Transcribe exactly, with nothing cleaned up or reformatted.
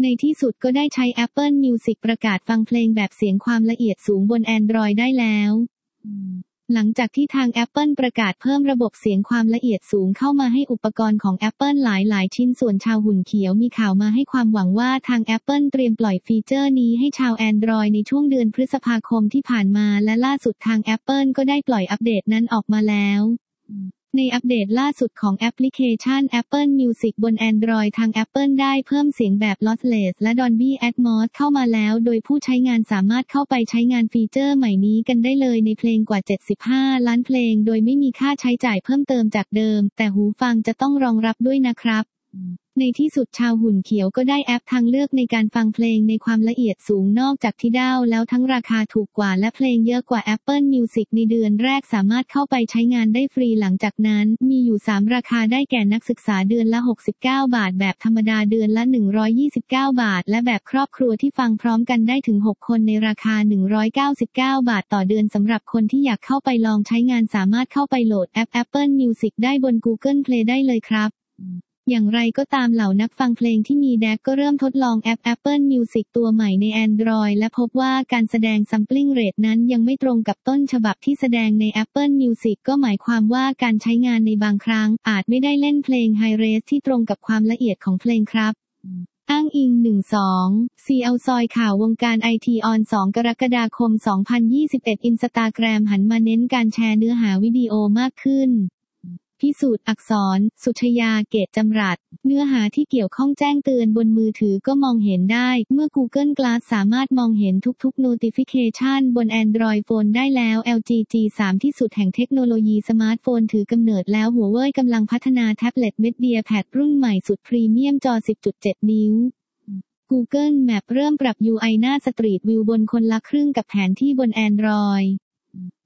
ในที่สุดก็ได้ใช้ Apple Music ประกาศฟังเพลงแบบเสียงความละเอียดสูงบน Android ได้แล้วหลังจากที่ทาง Apple ประกาศเพิ่มระบบเสียงความละเอียดสูงเข้ามาให้อุปกรณ์ของ Apple หลายๆชิ้นส่วนชาวหุ่นเขียวมีข่าวมาให้ความหวังว่าทาง Apple เตรียมปล่อยฟีเจอร์นี้ให้ชาว Android ในช่วงเดือนพฤษภาคมที่ผ่านมาและล่าสุดทาง Apple ก็ได้ปล่อยอัปเดตนั้นออกมาแล้วในอัปเดตล่าสุดของแอปพลิเคชัน Apple Music บน Android ทาง Apple ได้เพิ่มเสียงแบบ Lossless และ Dolby Atmos เข้ามาแล้วโดยผู้ใช้งานสามารถเข้าไปใช้งานฟีเจอร์ใหม่นี้กันได้เลยในเพลงกว่าเจ็ดสิบห้าล้านเพลงโดยไม่มีค่าใช้จ่ายเพิ่มเติมจากเดิมแต่หูฟังจะต้องรองรับด้วยนะครับในที่สุดชาวหุ่นเขียวก็ได้แอปทางเลือกในการฟังเพลงในความละเอียดสูงนอกจากที่ดาวแล้วทั้งราคาถูกกว่าและเพลงเยอะกว่า Apple Music ในเดือนแรกสามารถเข้าไปใช้งานได้ฟรีหลังจากนั้นมีอยู่สามราคาได้แก่นักศึกษาเดือนละหกสิบเก้าบาทแบบธรรมดาเดือนละหนึ่งร้อยยี่สิบเก้าบาทและแบบครอบครัวที่ฟังพร้อมกันได้ถึงหกคนในราคาหนึ่งร้อยเก้าสิบเก้าบาทต่อเดือนสำหรับคนที่อยากเข้าไปลองใช้งานสามารถเข้าไปโหลดแอป Apple Music ได้บน Google Play ได้เลยครับอย่างไรก็ตามเหล่านักฟังเพลงที่มี ดี เอ ซี ก็เริ่มทดลองแอป Apple Music ตัวใหม่ใน Android และพบว่าการแสดง Sampling Rate นั้นยังไม่ตรงกับต้นฉบับที่แสดงใน Apple Music ก็หมายความว่าการใช้งานในบางครั้งอาจไม่ได้เล่นเพลง High Res ที่ตรงกับความละเอียดของเพลงครับอ้างอิง หนึ่งสอง ซี แอล ซอยข่าววงการไอทีออน สอง กรกฎาคม สองพันยี่สิบเอ็ด Instagram หันมาเน้นการแชร์เนื้อหาวิดีโอมากขึ้นพิสูจน์อักษรสุชยาเกตจำรัดเนื้อหาที่เกี่ยวข้องแจ้งเตือนบนมือถือก็มองเห็นได้เมื่อ Google Glass สามารถมองเห็นทุกๆ Notification บน Android Phone ได้แล้ว แอล จี จี สาม ที่สุดแห่งเทคโนโลยีสมาร์ทโฟนถือกำเนิดแล้วหัวเว่ยกำลังพัฒนาแท็บเล็ต MediaPad รุ่นใหม่สุดพรีเมียมจอ สิบจุดเจ็ด นิ้ว Google Map เริ่มปรับ ยู ไอ หน้า Street View บนคนละครึ่งกับแผนที่บน Android